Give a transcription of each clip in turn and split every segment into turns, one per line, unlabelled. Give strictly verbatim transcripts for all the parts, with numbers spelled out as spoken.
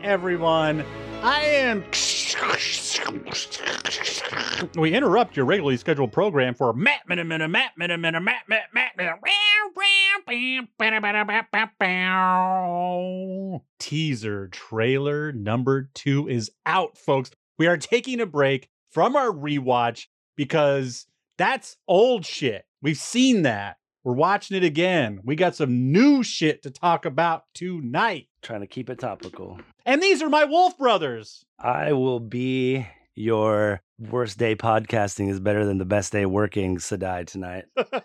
everyone. I am... We interrupt your regularly scheduled program for Matt Minute Minute Matt Minute Minute Matt Matt Matt Minute. Teaser trailer number two is out, folks. We are taking a break from our rewatch because that's old shit. We've seen that. We're watching it again. We got some new shit to talk about tonight.
Trying to keep it topical.
And these are my Wolf brothers.
I will be your worst day podcasting is better than the best day working, Sadai, tonight.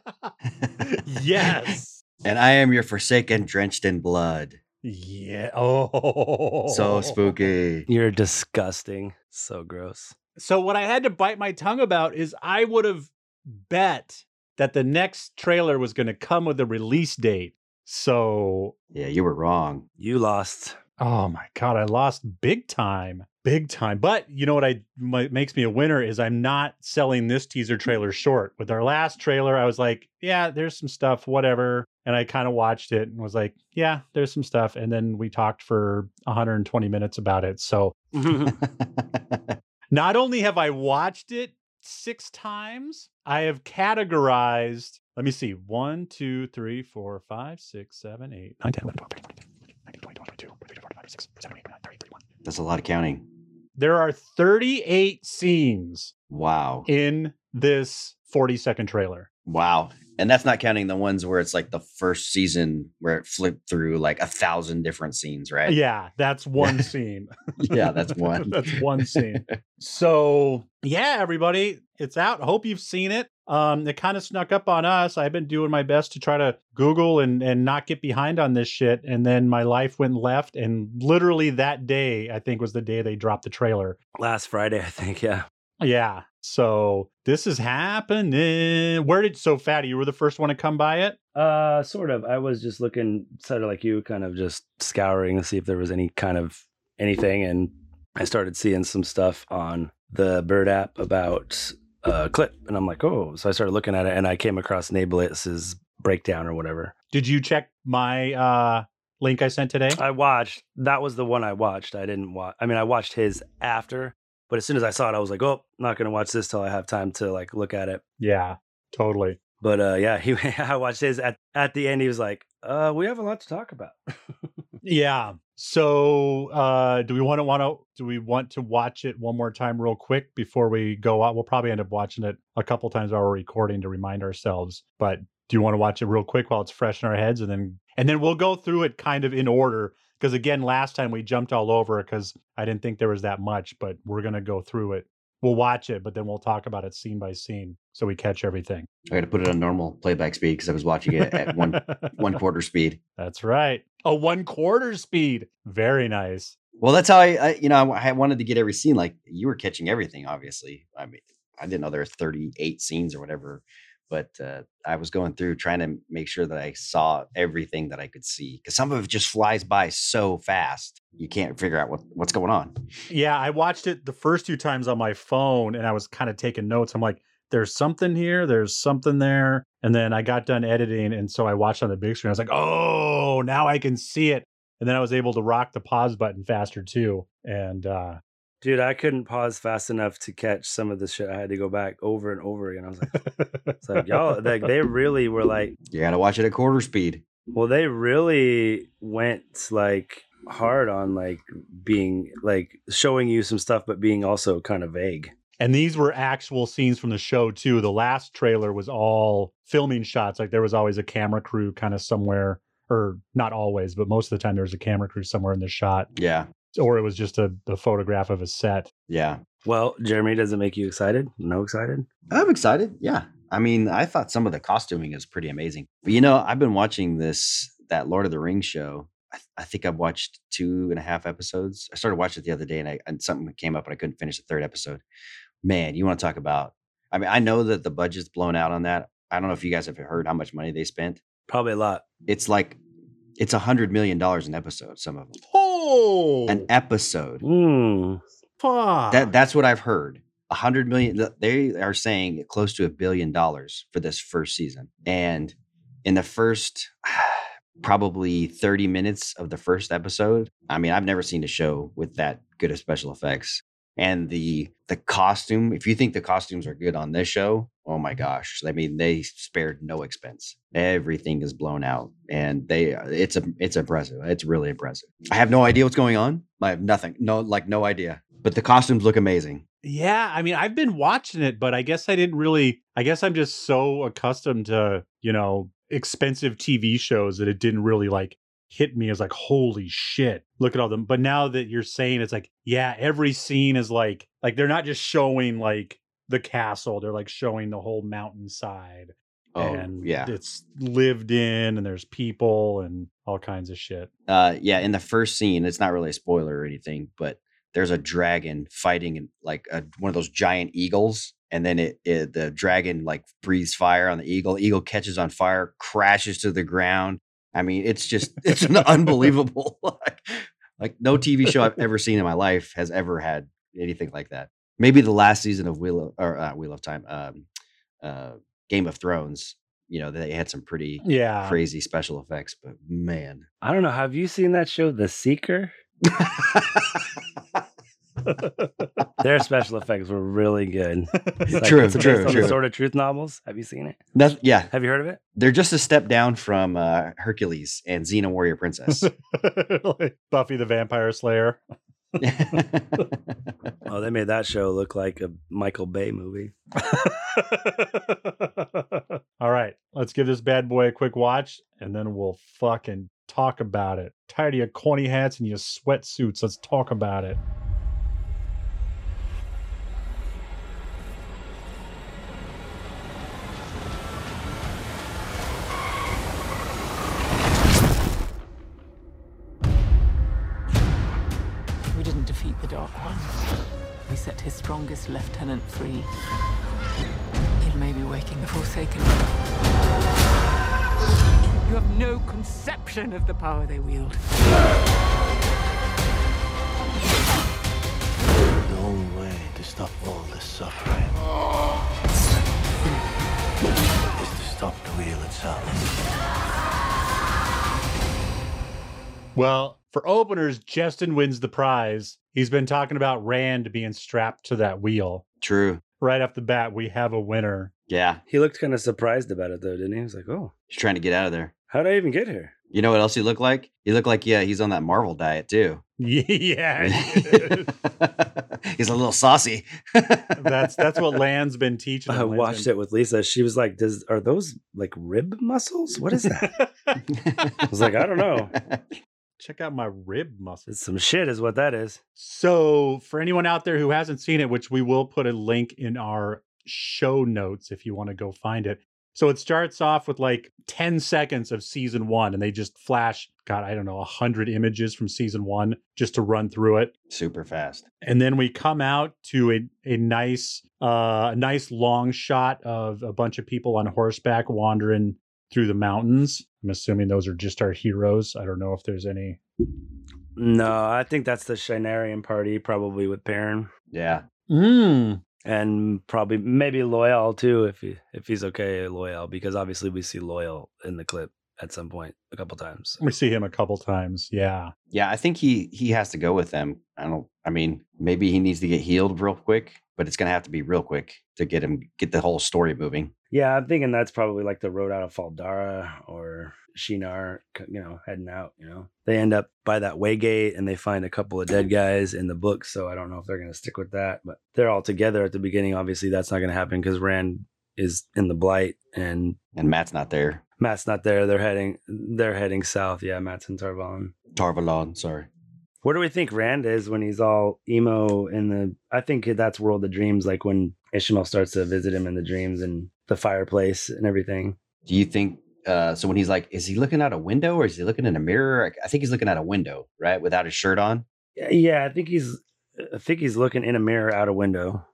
Yes.
And I am your Forsaken, drenched in blood.
Yeah. Oh.
So spooky.
You're disgusting. So gross.
So what I had to bite my tongue about is I would have bet that the next trailer was going to come with a release date. So...
Yeah, you were wrong.
You lost.
Oh my God, I lost big time. Big time. But you know what I what makes me a winner is I'm not selling this teaser trailer short. With our last trailer, I was like, yeah, there's some stuff, whatever. And I kind of watched it and was like, yeah, there's some stuff. And then we talked for one hundred twenty minutes about it. So not only have I watched it six times, I have categorized, let me see, one, two, three, four, five, six, seven, eight, nine, ten, eleven, twelve, thirteen, fourteen, fifteen, sixteen, seventeen, eighteen, nineteen, twenty, twenty-one, twenty-two, twenty-three, twenty-four, twenty-five, twenty-six, twenty-seven, twenty-eight, twenty-nine, thirty, thirty-one.
That's a lot of counting.
There are thirty-eight scenes
Wow.
in this forty second trailer.
Wow. And that's not counting the ones where it's like the first season where it flipped through like a thousand different scenes, right?
Yeah, that's one scene.
Yeah, that's one.
That's one scene. So, yeah, everybody, it's out. Hope you've seen it. Um, it kind of snuck up on us. I've been doing my best to try to Google and, and not get behind on this shit. And then my life went left. And literally that day, I think, was the day they dropped the trailer.
Last Friday, I think, yeah.
Yeah. So this is happening. Where did, so Fatty, you were the first one to come by it?
Uh, sort of. I was just looking, sort of like you, kind of just scouring to see if there was any kind of anything. And I started seeing some stuff on the Bird app about a clip. And I'm like, oh. So I started looking at it and I came across Nablitz's breakdown or whatever.
Did you check my uh, link I sent today?
I watched. That was the one I watched. I didn't watch. I mean, I watched his after. But as soon as I saw it, I was like, oh, not going to watch this till I have time to like look at it.
Yeah, totally.
But uh, yeah, he I watched his at, at the end. He was like, uh, we have a lot to talk about.
Yeah. So uh, do we want to want to do we want to watch it one more time real quick before we go out? We'll probably end up watching it a couple times while we're recording to remind ourselves. But do you want to watch it real quick while it's fresh in our heads? And then and then we'll go through it kind of in order. Because again, last time we jumped all over because I didn't think there was that much, but we're going to go through it. We'll watch it, but then we'll talk about it scene by scene so we catch everything.
I got to put it on normal playback speed because I was watching it at one one quarter speed.
That's right. A one quarter speed. Very nice.
Well, that's how I, I you know, I, I wanted to get every scene. Like you were catching everything, obviously. I mean, I didn't know there were thirty-eight scenes or whatever. But uh, I was going through trying to make sure that I saw everything that I could see because some of it just flies by so fast. You can't figure out what, what's going on.
Yeah, I watched it the first two times on my phone and I was kind of taking notes. I'm like, there's something here. There's something there. And then I got done editing. And so I watched on the big screen. I was like, oh, now I can see it. And then I was able to rock the pause button faster too. And uh,
dude, I couldn't pause fast enough to catch some of the shit. I had to go back over and over again. I was like, it's like y'all, like they really were like,
you got to watch it at quarter speed.
Well, they really went like hard on like being like showing you some stuff, but being also kind of vague.
And these were actual scenes from the show too. The last trailer was all filming shots. Like there was always a camera crew kind of somewhere, or not always, but most of the time there was a camera crew somewhere in the shot.
Yeah.
Or it was just a, a photograph of a set.
Yeah.
Well, Jeremy, does it make you excited? No excited?
I'm excited. Yeah. I mean, I thought some of the costuming is pretty amazing. But, you know, I've been watching this, that Lord of the Rings show. I, th- I think I've watched two and a half episodes. I started watching it the other day and, I, and something came up and I couldn't finish the third episode. Man, you want to talk about, I mean, I know that the budget's blown out on that. I don't know if you guys have heard how much money they spent.
Probably a lot.
It's like, it's a hundred million dollars an episode. Some of them.
Oh,
an episode.
Mm.
Fuck.
That that's what I've heard. A hundred million. They are saying close to a billion dollars for this first season. And in the first, probably thirty minutes of the first episode. I mean, I've never seen a show with that good of special effects. And the the costume, if you think the costumes are good on this show, oh my gosh. I mean, they spared no expense. Everything is blown out. And they it's a it's impressive. It's really impressive. I have no idea what's going on. I have nothing. No, like no idea. But the costumes look amazing.
Yeah, I mean, I've been watching it, but I guess I didn't really I guess I'm just so accustomed to, you know, expensive T V shows that it didn't really like hit me as like, holy shit, look at all them. But now that you're saying, it's like, yeah, every scene is like, like they're not just showing like the castle, they're like showing the whole mountainside.
Oh,
and
yeah.
It's lived in and there's people and all kinds of shit.
Uh, yeah, in the first scene, it's not really a spoiler or anything, but there's a dragon fighting like a, one of those giant eagles. And then it, it the dragon like breathes fire on the eagle. The eagle catches on fire, crashes to the ground. I mean, it's just, it's an unbelievable, like, like no T V show I've ever seen in my life has ever had anything like that. Maybe the last season of Wheel of, or uh, Wheel of Time, um, uh, Game of Thrones, you know, they had some pretty
yeah.
crazy special effects, but man.
I don't know. Have you seen that show, The Seeker? Their special effects were really good. Like,
true,
it's
true,
based on
true.
the Sword of Truth novels. Have you seen it?
That's, yeah.
Have you heard of it?
They're just a step down from uh, Hercules and Xena Warrior Princess.
Like Buffy the Vampire Slayer.
Oh, they made that show look like a Michael Bay movie.
All right, let's give this bad boy a quick watch, and then we'll fucking talk about it. Tired of your corny hats and your sweatsuits. Let's talk about it.
Defeat the Dark One. We set his strongest lieutenant free. He may be waking the Forsaken. You have no conception of the power they wield.
The only way to stop all this suffering is to stop the wheel itself.
Well, for openers, Justin wins the prize. He's been talking about Rand being strapped to that wheel.
True.
Right off the bat, we have a winner.
Yeah.
He looked kind of surprised about it, though, didn't he? He was like, oh.
He's trying to get out of there.
How did I even get here?
You know what else he looked like? He looked like, yeah, he's on that Marvel diet, too.
Yeah.
He's a little saucy.
that's that's what Land's been teaching him.
I watched it with Lisa. She was like, "Does are those like rib muscles? What is that?" I was like, "I don't know."
Check out my rib muscles.
It's some shit is what that is.
So for anyone out there who hasn't seen it, which we will put a link in our show notes if you want to go find it. So it starts off with like ten seconds of season one, and they just flash, God, I don't know, one hundred images from season one just to run through it.
Super fast.
And then we come out to a, a nice, uh, nice long shot of a bunch of people on horseback wandering through the mountains. I'm assuming those are just our heroes. I don't know if there's any.
No, I think that's the Shinarian party, probably with Perrin.
Yeah.
Mm.
And probably maybe Loyal too, if he if he's okay, Loyal, because obviously we see Loyal in the clip at some point a couple times.
We see him a couple times, yeah.
Yeah, I think he he has to go with them. I don't I mean, maybe he needs to get healed real quick, but it's gonna have to be real quick to get him get the whole story moving.
Yeah, I'm thinking that's probably like the road out of Faldara or Shinar, you know, heading out, you know. They end up by that Waygate and they find a couple of dead guys in the book, so I don't know if they're going to stick with that, but they're all together at the beginning. Obviously, that's not going to happen because Rand is in the Blight and
and Matt's not there.
Matt's not there. They're heading they're heading south. Yeah, Matt's in Tarvalon.
Tarvalon, sorry.
Where do we think Rand is when he's all emo in the... I think that's World of Dreams, like when Ishmael starts to visit him in the dreams and the fireplace and everything.
Do you think, uh, so when he's like, is he looking out a window or is he looking in a mirror? I think he's looking out a window, right? Without his shirt on?
Yeah, I think he's... I think he's looking in a mirror out a window.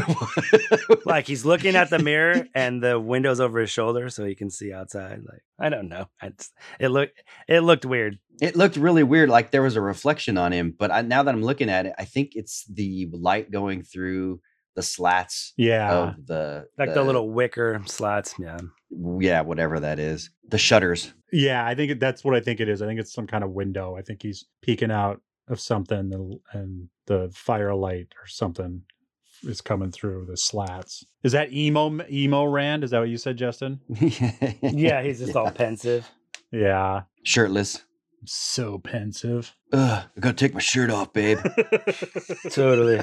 Like he's looking at the mirror and the window's over his shoulder so he can see outside. Like, I don't know. It's, it looked it looked weird.
It looked really weird. Like there was a reflection on him. But I, now that I'm looking at it, I think it's the light going through the slats
yeah.
of the...
Like the, the little wicker slats. Yeah.
Yeah, whatever that is. The shutters.
Yeah, I think it- that's what I think it is. I think it's some kind of window. I think he's peeking out of something, and, and the firelight or something is coming through the slats. Is that emo emo Rand? Is that what you said, Justin?
Yeah, he's just all pensive.
Yeah,
Shirtless.
so pensive.
Ugh, I gotta take my shirt off, babe.
Totally.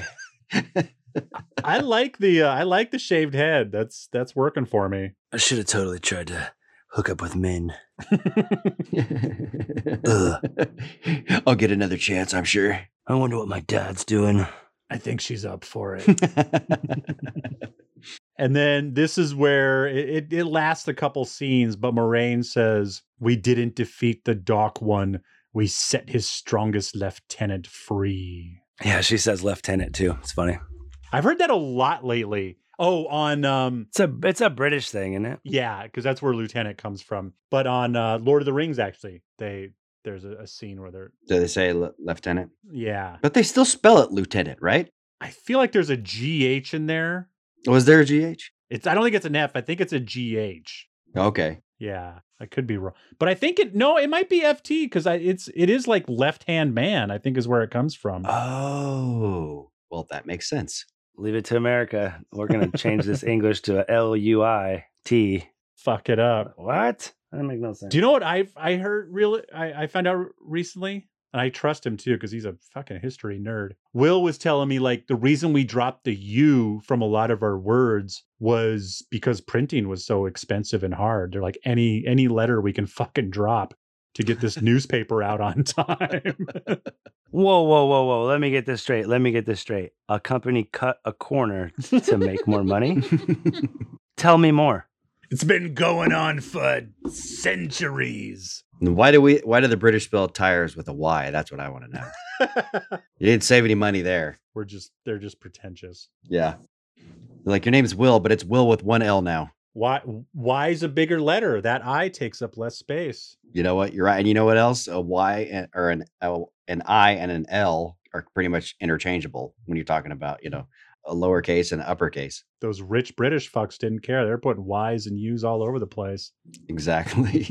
I like the uh, I like the shaved head. That's that's working for me.
I should have totally tried to hook up with Min.
I'll get another chance, I'm sure.
I wonder what my dad's doing.
I think she's up for it. And then this is where it, it, it lasts a couple scenes, but Moraine says, "We didn't defeat the Dark One. We set his strongest lieutenant free."
Yeah, she says lieutenant too. It's funny.
I've heard that a lot lately. Oh, on um
It's a it's a British thing, isn't it?
yeah, because that's where lieutenant comes from. But on uh, Lord of the Rings, actually, they there's a, a scene where they're
Do they say le- lieutenant?
yeah.
But they still spell it lieutenant, right?
I feel like there's a G H in there.
Was there a G H?
It's I don't think it's an F. I think it's a G H.
Okay.
Yeah, I could be wrong, but I think it. No, it might be F T because I it's it is like left hand man. I think is where it comes from.
Oh, well, that makes sense.
Leave it to America. We're gonna change this English to a L U I T.
Fuck it up.
What? That make no sense.
Do you know what I I heard? Really, I I found out recently, and I trust him too because he's a fucking history nerd. Will was telling me like the reason we dropped the U from a lot of our words was because printing was so expensive and hard. They're like any any letter we can fucking drop to get this newspaper out on time.
Whoa, whoa, whoa, whoa. Let me get this straight. Let me get this straight. A company cut a corner to make more money? Tell me more.
It's been going on for centuries.
Why do we? Why do the British spell tires with a Y? That's what I want to know. You didn't save any money there.
We're just they're just pretentious.
Yeah. Like your name's Will, but it's Will with one L now.
Why why is a bigger letter? That I takes up less space.
You know what? You're right. And you know what else? A Y and, or an L, an I and an L are pretty much interchangeable when you're talking about, you know, a lowercase and uppercase.
Those rich British fucks didn't care. They're putting Y's and U's all over the place.
Exactly.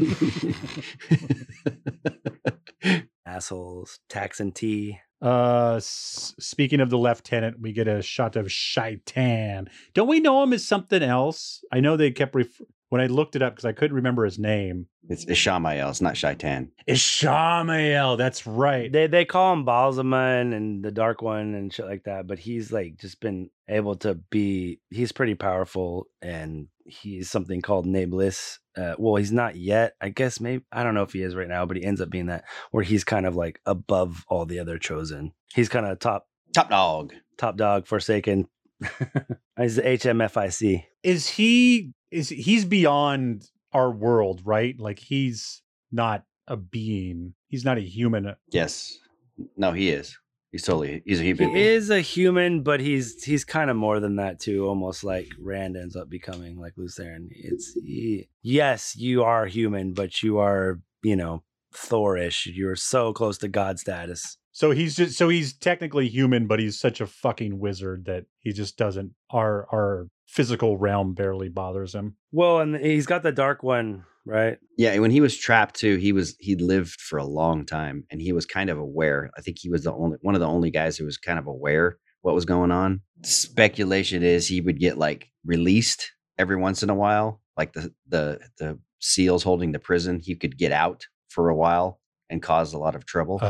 Assholes. Tax and T.
Uh, s- speaking of the lieutenant, we get a shot of Shaitan. Don't we know him as something else? I know they kept ref- when I looked it up because I couldn't remember his name.
It's Ishamael. It's not Shaitan.
Ishamael. That's right.
They they call him Balzaman and the Dark One and shit like that, but he's like just been able to be. He's pretty powerful, and he's something called Nameless. Uh, well, he's not yet. I guess maybe I don't know if he is right now, but he ends up being that where he's kind of like above all the other chosen. He's kind of top
Top dog.
top dog, Forsaken. He's the H M F I C.
Is he? Is he's beyond our world, right? Like he's not a being. He's not a human.
Yes. No, he is. He's totally. He's a
He
human being.
is a human, but he's he's kind of more than that too. Almost like Rand ends up becoming like Lucerne. It's he, yes, you are human, but you are you know Thorish. You're so close to God status.
So he's just so he's technically human, but he's such a fucking wizard that he just doesn't. Our our physical realm barely bothers him.
Well, and he's got the Dark One, right?
Yeah, when he was trapped too, he was he lived for a long time, and he was kind of aware. I think he was the only one of the only guys who was kind of aware what was going on. Speculation is he would get like released every once in a while, like the the the seals holding the prison. He could get out for a while and cause a lot of trouble,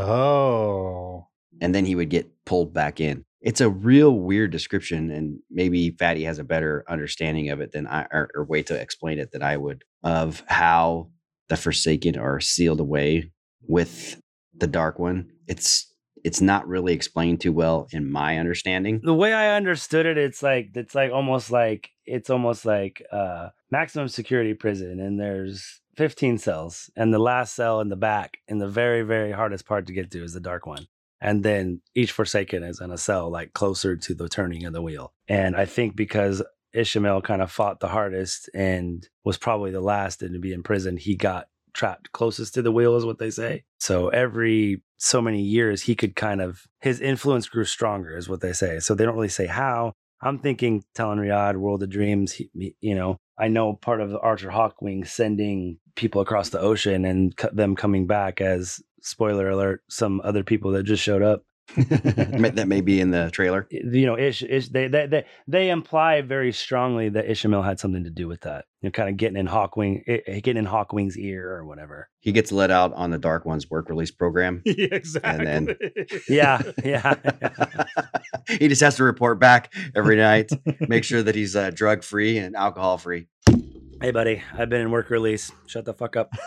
Oh,
and then he would get pulled back in. It's a real weird description, and maybe Fatty has a better understanding of it than I, or, or way to explain it than I would, of how the Forsaken are sealed away with the Dark One. It's it's not really explained too well in my understanding.
The way I understood it, it's like it's like almost like it's almost like uh maximum security prison, and there's fifteen cells, and the last cell in the back, and the very very hardest part to get to is the Dark One. And then each Forsaken is in a cell like closer to the turning of the wheel. And I think because Ishamael kind of fought the hardest and was probably the last to be in prison, he got trapped closest to the wheel is what they say. So every so many years he could kind of, his influence grew stronger is what they say. So they don't really say how, I'm thinking telling Riyadh, World of Dreams, he, he- you know, I know part of Archer Hawkwing sending people across the ocean and co- them coming back as, spoiler alert, some other people that just showed up.
That may be in the trailer.
You know, Ish, Ish they, they they they imply very strongly that Ishmael had something to do with that. You know, kind of getting in Hawkwing, eh, getting in Hawkwing's ear or whatever.
He gets let out on the Dark One's work release program.
Yeah, exactly.
And
Yeah, yeah.
He just has to report back every night, make sure that he's uh, drug free and alcohol free.
Hey, buddy, I've been in work release. Shut the fuck up.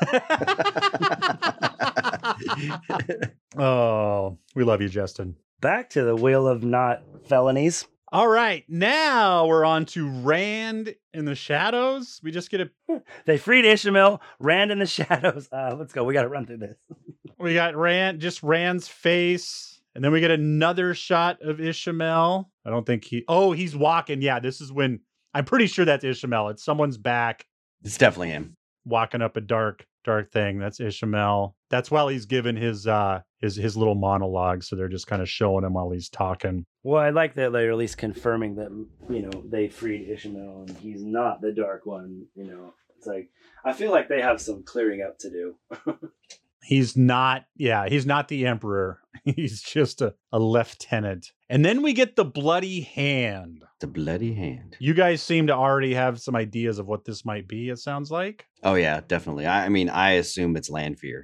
Oh, we love you, Justin.
Back to the wheel of not felonies.
All right, now we're on to Rand in the Shadows. We just get a
They freed Ishmael, Rand in the shadows. Uh, let's go. We got to run through this.
we got Rand, just Rand's face, and then we get another shot of Ishmael. I don't think he. Oh, he's walking. Yeah, this is when I'm pretty sure that's Ishmael. It's someone's back
It's definitely him.
walking up a dark, dark thing. That's Ishmael. That's while he's giving his uh his his little monologue. So they're just kind of showing him while he's talking.
Well, I like that they're at least confirming that, you know, they freed Ishmael and he's not the Dark One. You know, it's like, I feel like they have some clearing up to do.
He's not, yeah, he's not the emperor. He's just a, a lieutenant. And then we get the bloody hand.
The bloody hand.
You guys seem to already have some ideas of what this might be, it sounds like.
Oh yeah, definitely. I, I mean, I assume it's Lanfear.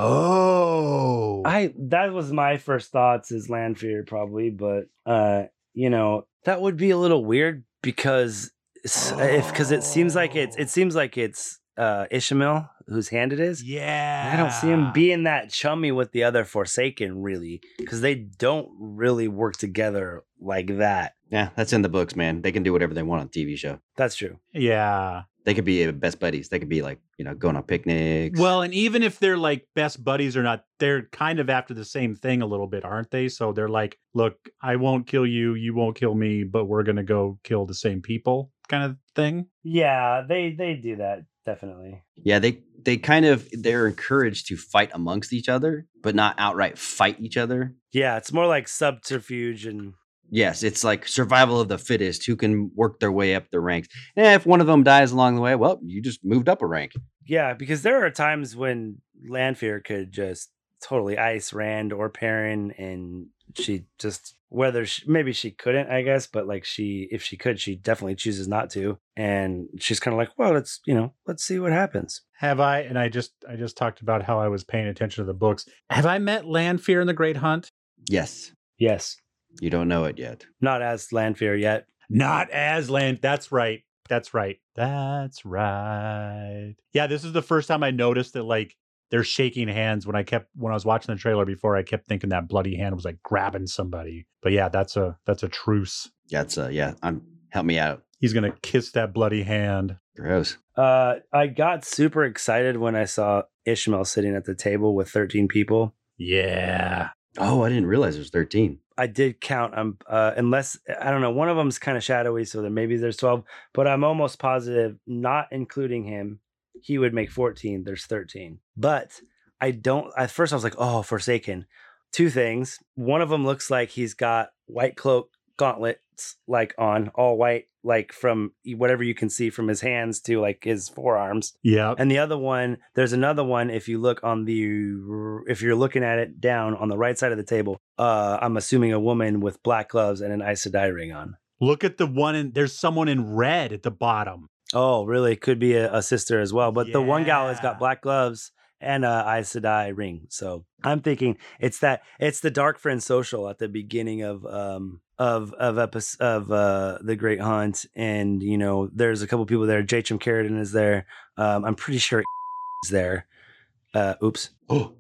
Oh.
I that was my first thoughts is Lanfear probably, but uh, you know, that would be a little weird because s- if because it seems like it's it seems like it's uh Ishmael whose hand it is.
Yeah.
I don't see him being that chummy with the other Forsaken, really, because they don't really work together like that.
Yeah, that's in the books, man. They can do whatever they want on a T V show.
That's true.
Yeah.
They could be uh, best buddies. They could be like, you know, going on picnics.
Well, and even if they're like best buddies or not, they're kind of after the same thing a little bit, aren't they? So they're like, look, I won't kill you, you won't kill me, but we're going to go kill the same people kind of thing.
Yeah, they they do that definitely.
yeah, they they kind of they're encouraged to fight amongst each other, but not outright fight each other.
Yeah, it's more like subterfuge and
Yes, it's like survival of the fittest who can work their way up the ranks. And if one of them dies along the way, well, you just moved up a rank.
yeah, because there are times when Lanfear could just totally ice Rand or Perrin, and she just whether she, maybe she couldn't, I guess, but like she, if she could, she definitely chooses not to, and she's kind of like, well, let's you know, let's see what happens.
Have I, and I just I just talked about how I was paying attention to the books. Have I met Lanfear in the Great Hunt?
Yes,
Yes,
you don't know it yet.
not as Lanfear yet.
Not as Land. That's right. That's right. That's right. Yeah, this is the first time I noticed that like they're shaking hands. When I kept when I was watching the trailer before, I kept thinking that bloody hand was like grabbing somebody. But yeah, that's a that's a truce.
Yeah, it's uh, yeah. I'm help me out.
He's gonna kiss that bloody hand.
Gross.
Uh, I got super excited when I saw Ishmael sitting at the table with thirteen people.
Yeah.
Oh, I didn't realize there's thirteen.
I did count. Um, uh, unless I don't know, one of them's kind of shadowy, so then maybe there's twelve. But I'm almost positive, not including him, he would make fourteen. There's thirteen. But I don't. At first, I was like, "Oh, Forsaken." Two things. One of them looks like he's got white cloak gauntlets, like on all white, like from whatever you can see from his hands to like his forearms.
Yeah.
And the other one, there's another one. If you look on the, if you're looking at it down on the right side of the table, uh, I'm assuming a woman with black gloves and an Aes Sedai ring on.
Look at the one in there's someone in red at the bottom.
Oh, really? Could be a, a sister as well. But the one gal has
Yeah.
got black gloves and a Aes Sedai ring. So I'm thinking it's that it's the Dark Friend social at the beginning of um of of episode of uh the Great Hunt, and you know there's a couple people there. Jachim Carradine is there. Um, I'm pretty sure is there. Uh, oops,
Oh,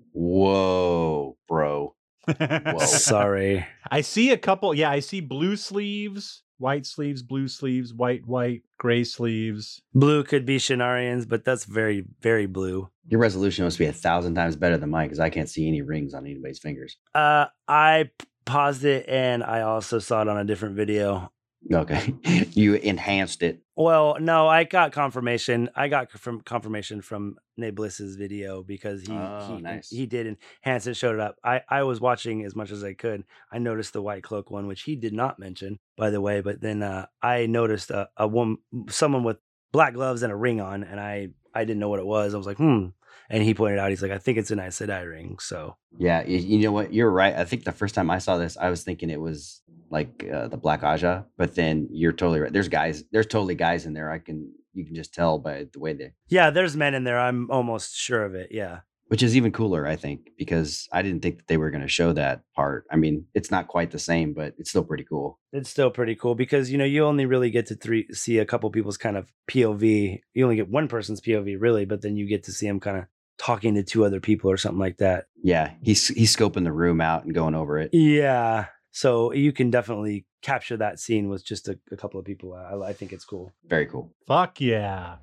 whoa, bro. Whoa.
sorry.
I see a couple. Yeah, I see blue sleeves, white sleeves, blue sleeves, white, white, gray sleeves.
Blue could be Shinarians, but that's very very blue.
Your resolution must be a thousand times better than mine because I can't see any rings on anybody's fingers.
Uh, I p- paused it and I also saw it on a different video.
Okay. You enhanced it.
Well, no, I got confirmation. I got from confirmation from Nate Bliss's video because he
Oh,
he
nice.
he did, and Hanson showed it up. I I was watching as much as I could. I noticed the white cloak one, which he did not mention, by the way. But then uh, I noticed a, a woman, someone with black gloves and a ring on, and I I didn't know what it was. I was like, hmm. And he pointed out, he's like, I think it's an Aes Sedai ring. So
Yeah, you, you know what? You're right. I think the first time I saw this, I was thinking it was like uh, the Black Aja, but then you're totally right. There's guys, there's totally guys in there. I can, you can just tell by the way they,
yeah, there's men in there. I'm almost sure of it. Yeah.
which is even cooler, I think, because I didn't think that they were going to show that part. I mean, it's not quite the same, but it's still pretty cool.
It's still pretty cool because, you know, you only really get to three, see a couple people's kind of P O V. You only get one person's P O V, really, but then you get to see them kind of talking to two other people or something like that.
Yeah, he's he's scoping the room out and going over it.
Yeah. So you can definitely capture that scene with just a, a couple of people. I, I think it's cool.
Very cool.
Fuck yeah.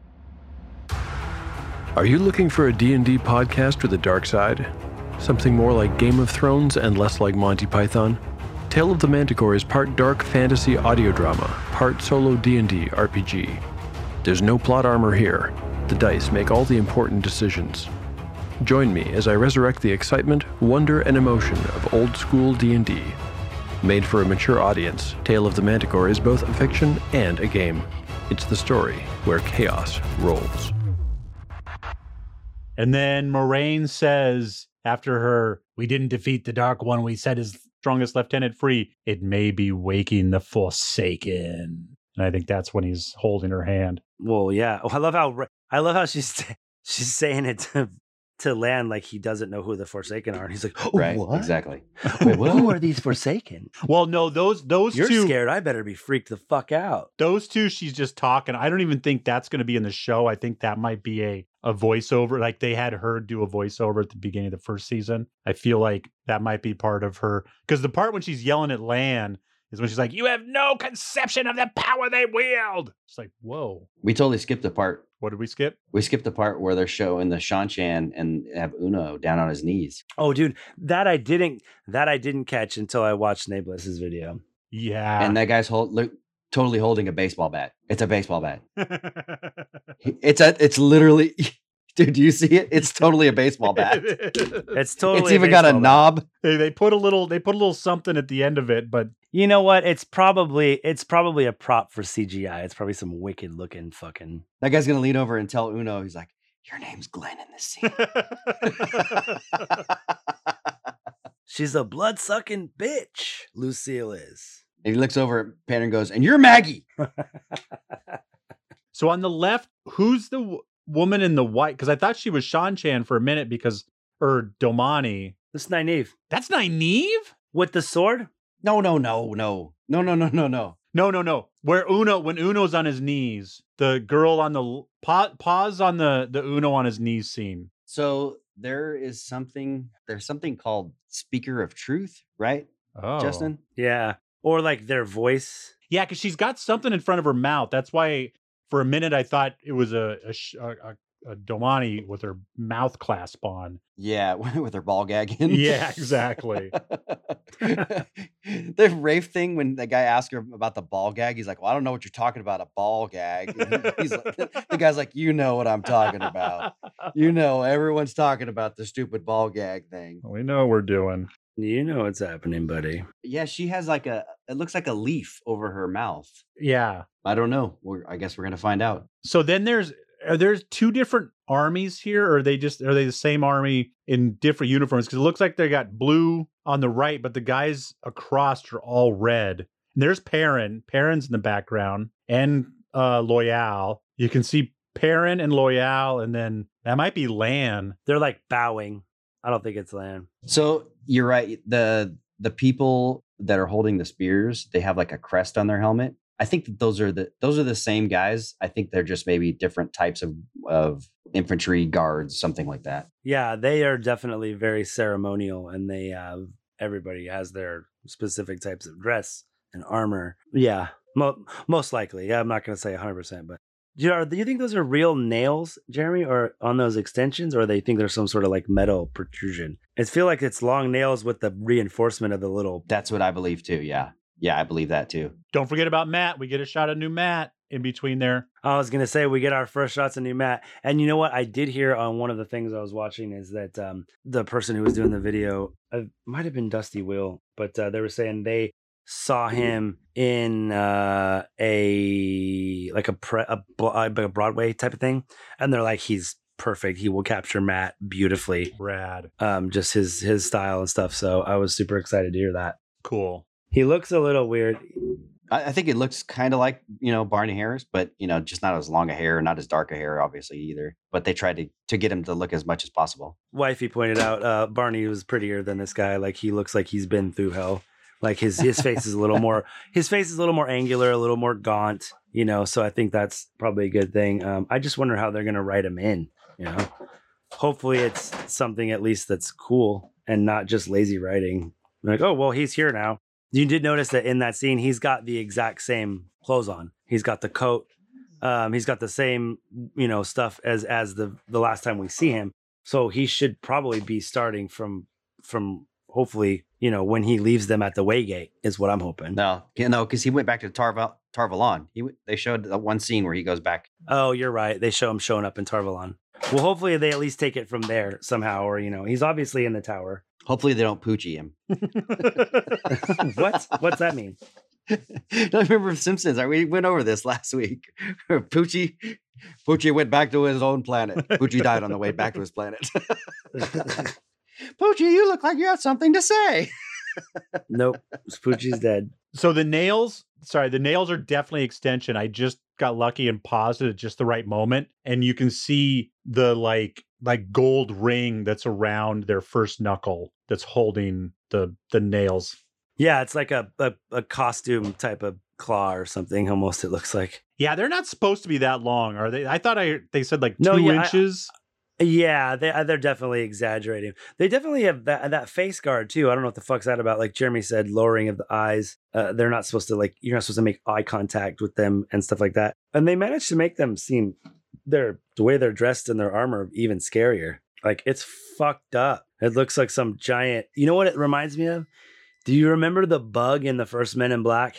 Are you looking for a D and D podcast with a dark side? Something more like Game of Thrones and less like Monty Python? Tale of the Manticore is part dark fantasy audio drama, part solo D and D R P G. There's no plot armor here. The dice make all the important decisions. Join me as I resurrect the excitement, wonder, and emotion of old school D and D. Made for a mature audience, Tale of the Manticore is both a fiction and a game. It's the story where chaos rolls.
And then Moraine says, after her, we didn't defeat the Dark One, we set his strongest lieutenant free. It may be waking the Forsaken. And I think that's when he's holding her hand.
Well, yeah. Oh, I love how I love how she's she's saying it to to Lan like he doesn't know who the Forsaken are. And he's like, oh,
Right,
what?
exactly.
Wait, what? Who are these Forsaken?
Well, no, those those
You're
two
scared. I better be freaked the fuck out.
those two she's just talking. I don't even think that's going to be in the show. I think that might be a a voiceover. Like they had her do a voiceover at the beginning of the first season. I feel like that might be part of her, because the part when she's yelling at Lan is when she's like, you have no conception of the power they wield. It's like, whoa,
We totally skipped the part.
what did we skip?
We skipped the part where they're showing the Shan-Chan and have Uno down on his knees.
Oh, dude, that I didn't that I didn't catch until I watched Nabless's video.
Yeah.
And that guy's hold, look, totally holding a baseball bat. It's a baseball bat. It's a, it's literally, dude, do you see it? It's totally a baseball bat.
It's totally.
It's even got a
baseball bat.
knob.
They, they put a little they put a little something at the end of it, but
You know what? It's probably it's probably a prop for C G I. It's probably some wicked looking fucking.
That guy's going to lean over and tell Uno, he's like, your name's Glenn in this scene.
She's a blood sucking bitch. Lucille is.
And he looks over at Pander and goes, and you're Maggie.
So on the left, who's the w- woman in the white? Because I thought she was Shan-Chan for a minute because, or Domani.
This is Nynaeve
That's Nynaeve?
with the sword.
No, no, no, no. No, no, no, no, no.
No, no, no. Where Uno, when Uno's on his knees, the girl on the, l- pa- pause on the, the Uno on his knees scene.
So there is something, there's something called Speaker of Truth, right,
Oh.
Justin?
Yeah, or like their voice.
Yeah, because she's got something in front of her mouth. That's why for a minute I thought it was a, a, sh- a, a a Domani with her mouth clasp on.
Yeah, with her ball gag in.
Yeah, exactly.
The Rafe thing, when the guy asked her about the ball gag, he's like, well, I don't know what you're talking about, a ball gag. He's like, the guy's like, you know what I'm talking about. You know, everyone's talking about the stupid ball gag thing.
We know what we're doing.
You know what's happening, buddy.
Yeah, she has like a, it looks like a leaf over her mouth.
Yeah.
I don't know. We're, I guess we're going to find out.
So then there's are there two different armies here, or are they just are they the same army in different uniforms? Because it looks like they got blue on the right, but the guys across are all red. And there's Perrin. Perrin's in the background, and uh Loyal. You can see Perrin and Loyal, and then that might be Lan.
They're like bowing. I don't think it's Lan.
So you're right. The the people that are holding the spears, they have like a crest on their helmet. I think that those are the those are the same guys. I think they're just maybe different types of of infantry guards, something like that.
Yeah, they are definitely very ceremonial, and they have everybody has their specific types of dress and armor. Yeah, mo- most likely. Yeah, I'm not going to say one hundred percent, but do you, do you think those are real nails, Jeremy, or on those extensions, or they think there's some sort of like metal protrusion? I feel like it's long nails with the reinforcement of the little.
That's what I believe too. Yeah. Yeah, I believe that too.
Don't forget about Matt. We get a shot of new Matt. in between there.
I was gonna say we get our first shots of new Matt, and you know what? I did hear on one of the things I was watching is that um, the person who was doing the video, uh, might have been Dusty Will, but uh, they were saying they saw him in uh, a like a, pre- a a Broadway type of thing, and they're like, he's perfect. He will capture Matt beautifully.
Rad.
Um, just his his style and stuff. So I was super excited to hear that.
Cool.
He looks a little weird.
I, I think it looks kind of like, you know, Barney Harris, but, you know, just not as long a hair, not as dark a hair, obviously, either. But they tried to, to get him to look as much as possible.
Wifey pointed out uh, Barney was prettier than this guy. Like, he looks like he's been through hell. Like, his, his face is a little more, his face is a little more angular, a little more gaunt, you know, so I think that's probably a good thing. Um, I just wonder how they're going to write him in, you know. Hopefully it's something at least that's cool and not just lazy writing. Like, oh, well, he's here now. You did notice that in that scene, he's got the exact same clothes on. He's got the coat. Um, he's got the same, you know, stuff as as the the last time we see him. So he should probably be starting from from hopefully, you know, when he leaves them at the Waygate is what I'm hoping.
No, you know, because he went back to Tarval Tarvalon. He w- they showed that one scene where he goes back.
Oh, you're right. They show him showing up in Tarvalon. Well, hopefully they at least take it from there somehow, or, you know, he's obviously in the tower.
Hopefully they don't poochie him.
What? What's that mean?
I remember Simpsons. We went over this last week. Poochie, Poochie went back to his own planet. Poochie died on the way back to his planet. Poochie, you look like you have something to say.
Nope. Poochie's dead.
So the nails, sorry, the nails are definitely extension. I just got lucky and paused it at just the right moment. And you can see the like like gold ring that's around their first knuckle that's holding the the nails.
Yeah, it's like a, a, a costume type of claw or something, almost, it looks like.
Yeah, they're not supposed to be that long, are they? I thought I they said like
No,
two
yeah,
inches.
I, yeah, they, they're definitely exaggerating. They definitely have that that face guard, too. I don't know what the fuck's that about. Like Jeremy said, lowering of the eyes. Uh, they're not supposed to, like, you're not supposed to make eye contact with them and stuff like that. And they managed to make them seem, their the way they're dressed in their armor, even scarier. Like, it's fucked up. It looks like some giant, you know what it reminds me of? Do you remember the bug in the first Men in Black?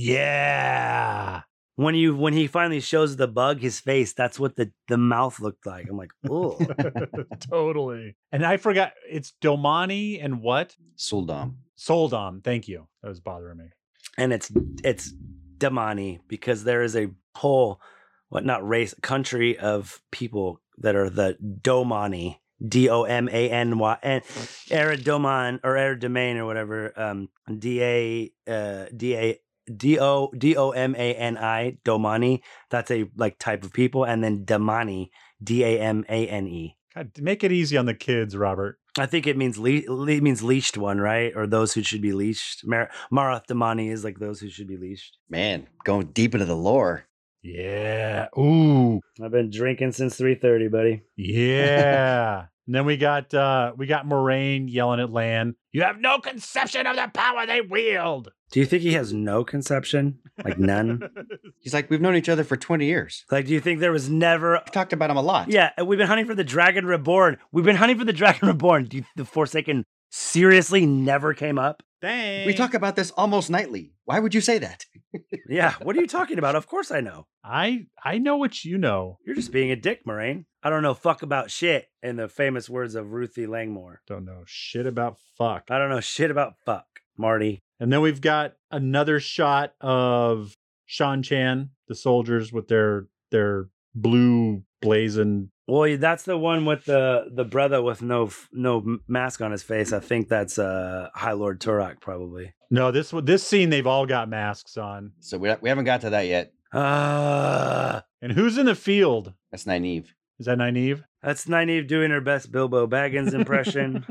Yeah.
When you when he finally shows the bug his face, that's what the, the mouth looked like. I'm like, oh.
Totally. And I forgot, it's Domani and what?
Suldam.
Soldam. Thank you. That was bothering me.
And it's it's Damani, because there is a whole, what not race, country of people that are the Domani. D O M A N Y and Eridoman or Eridomain or whatever. Um, D A uh, D A D O D O M A N I Domani. That's a like type of people, and then Damani D A M A N E.
God, make it easy on the kids, Robert.
I think it means le- it means leashed one, right? Or those who should be leashed. Mar- Marath Damani is like those who should be leashed.
Man, going deep into the lore.
Yeah. Ooh.
I've been drinking since three thirty, buddy.
Yeah. And then we got uh we got Moraine yelling at Lan. You have no conception of the power they wield.
Do you think he has no conception? Like none?
He's like, we've known each other for twenty years.
Like, do you think there was never...
We've talked about him a lot.
Yeah, we've been hunting for the Dragon Reborn. We've been hunting for the Dragon Reborn. Do you, the Forsaken seriously never came up?
Dang.
We talk about this almost nightly. Why would you say that?
Yeah, what are you talking about? Of course I know.
I I know what you know.
You're just being a dick, Moraine. I don't know fuck about shit, in the famous words of Ruthie Langmore.
Don't know shit about fuck.
I don't know shit about fuck, Marty.
And then we've got another shot of Shan Chan, the soldiers with their their blue blazing.
Well, that's the one with the the brother with no no mask on his face. I think that's uh, High Lord Turok, probably.
No, this this scene they've all got masks on.
So we, we haven't got to that yet.
Uh,
and who's in the field?
That's Nynaeve.
Is that Nynaeve?
That's Nynaeve doing her best Bilbo Baggins impression.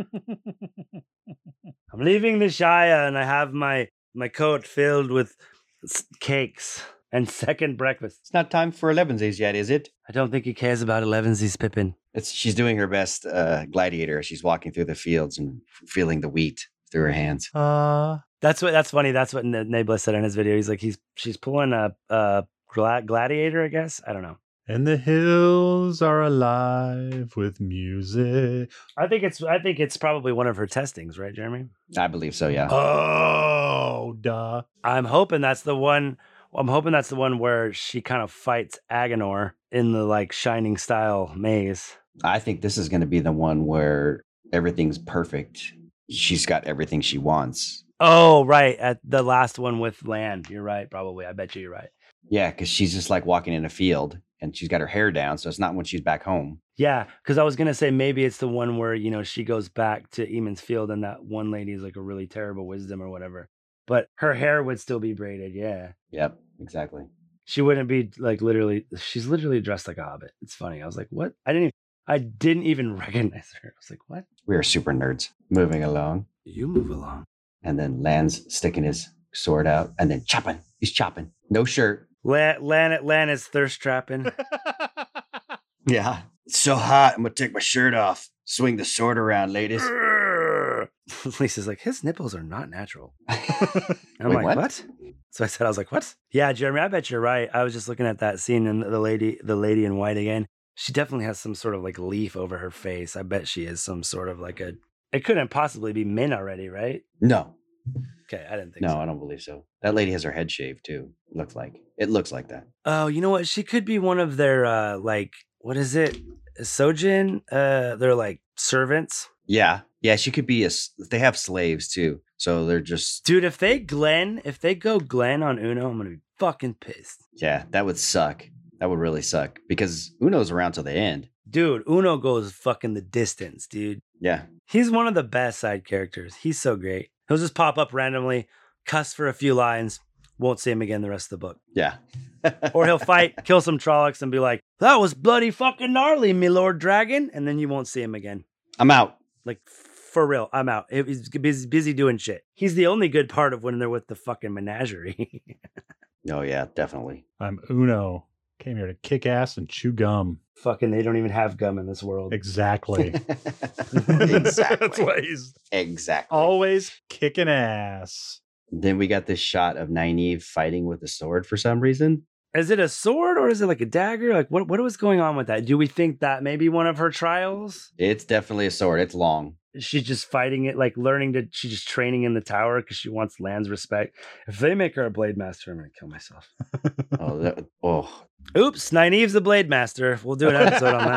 I'm leaving the Shire and I have my, my coat filled with s- cakes and second breakfast.
It's not time for elevensies yet, is it?
I don't think he cares about elevensies, Pippin.
It's she's doing her best uh, gladiator as she's walking through the fields and feeling the wheat through her hands.
Uh,
that's what that's funny. That's what N- Nabla said in his video. He's like, he's she's pulling a, a gla- gladiator, I guess. I don't know.
And the hills are alive with music.
I think it's I think it's probably one of her testings, right, Jeremy?
I believe so, yeah.
Oh, duh.
I'm hoping that's the one I'm hoping that's the one where she kind of fights Agenor in the like Shining style maze.
I think this is going to be the one where everything's perfect. She's got everything she wants.
Oh, right. At the last one with Lan. You're right, probably. I bet you you're right.
Yeah, because she's just like walking in a field and she's got her hair down. So it's not when she's back home.
Yeah, because I was going to say maybe it's the one where, you know, she goes back to Eamon's Field and that one lady is like a really terrible wisdom or whatever. But her hair would still be braided, yeah.
Yep, exactly.
She wouldn't be like literally, she's literally dressed like a hobbit. It's funny. I was like, what? I didn't even, I didn't even recognize her. I was like, what?
We are super nerds. Moving along.
You move along.
And then Lan's sticking his sword out and then chopping. He's chopping. No shirt.
Lan, Lan, Lan is thirst trapping.
Yeah. It's so hot. I'm going to take my shirt off. Swing the sword around, ladies.
Lisa's like, his nipples are not natural. I'm
Wait,
like,
what?
what? So I said, I was like, what? Yeah, Jeremy, I bet you're right. I was just looking at that scene and the lady, the lady in white again. She definitely has some sort of like leaf over her face. I bet she is some sort of like a, it couldn't possibly be Min already, right?
No.
Okay, I didn't think
No,
so.
I don't believe so. That lady has her head shaved too. Looks like. It looks like that.
Oh, you know what? She could be one of their, uh like, what is it? Sojin? Uh, they're like servants.
Yeah. Yeah, she could be a. s- They have slaves too. So they're just.
Dude, if they Glenn, if they go Glenn on Uno, I'm going to be fucking pissed.
Yeah, that would suck. That would really suck because Uno's around till the end.
Dude, Uno goes fucking the distance, dude.
Yeah.
He's one of the best side characters. He's so great. He'll just pop up randomly, cuss for a few lines, won't see him again the rest of the book.
Yeah.
Or he'll fight, kill some Trollocs, and be like, that was bloody fucking gnarly, me lord dragon. And then you won't see him again.
I'm out.
Like, for real, I'm out. He's busy, busy doing shit. He's the only good part of when they're with the fucking menagerie.
Oh, yeah, definitely.
I'm Uno. Came here to kick ass and chew gum.
Fucking, they don't even have gum in this world.
Exactly.
Exactly.
That's why he's
Exactly.
always kicking ass.
Then we got this shot of Nynaeve fighting with a sword for some reason.
Is it a sword or is it like a dagger? Like, what, what was going on with that? Do we think that maybe one of her trials?
It's definitely a sword. It's long.
She's just fighting it, like learning to, she's just training in the tower because she wants Lan's respect. If they make her a blade master, I'm going to kill myself.
Oh, that, oh.
Oops, Nynaeve's the blade master. We'll do an episode on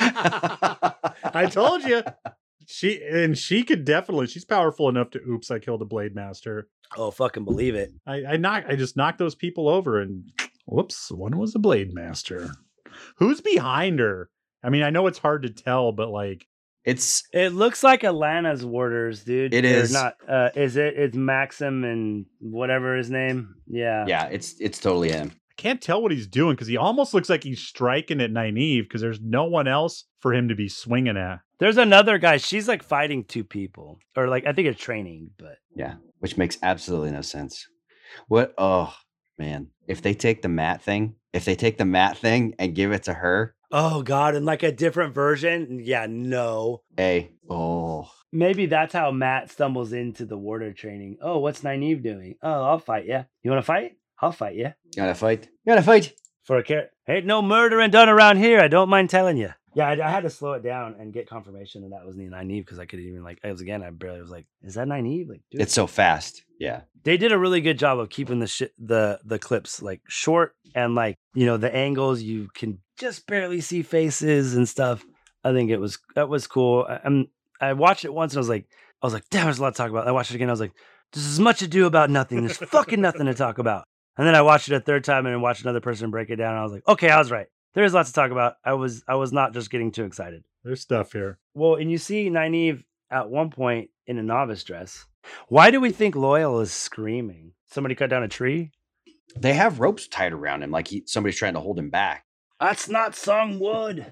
that.
I told you. She and she could definitely. She's powerful enough to. Oops! I killed a blade master.
Oh, fucking believe it.
I I knock. I just knocked those people over, and whoops! One was a blade master. Who's behind her? I mean, I know it's hard to tell, but like,
It's
It looks like Alana's warders, dude.
It
They're
is.
not. Uh, is it? It's Maxim and whatever his name. Yeah.
yeah, it's it's totally him.
I can't tell what he's doing because he almost looks like he's striking at Nynaeve because there's no one else for him to be swinging at.
There's another guy. She's like fighting two people, or like I think it's training, but
Yeah, which makes absolutely no sense. What? Oh man, if they take the mat thing, if they take the mat thing and give it to her,
oh god, and like a different version. Yeah, no.
a oh
Maybe that's how Matt stumbles into the warder training. Oh, what's Nynaeve doing? Oh, I'll fight you. You want to fight? I'll fight you.
gotta fight, gotta fight.
For a carrot. Ain't no murdering done around here. I don't mind telling you. Yeah, I, I had to slow it down and get confirmation that that was Nynaeve because I couldn't even like. I was again. I barely was like, "Is that Nynaeve?" Like, dude.
It's so fast. Yeah,
They did a really good job of keeping the shit, the the clips like short and like you know the angles you can just barely see faces and stuff. I think it was that was cool. I, I'm I watched it once and I was like, I was like, damn, there's a lot to talk about. I watched it again. I was like, there's as much ado about nothing. There's fucking nothing to talk about. And then I watched it a third time and watched another person break it down. And I was like, okay, I was right. There's lots to talk about. I was I was not just getting too excited.
There's stuff here.
Well, and you see Nynaeve at one point in a novice dress. Why do we think Loyal is screaming? Somebody cut down a tree?
they have ropes tied around him, like he somebody's trying to hold him back.
That's not sung wood.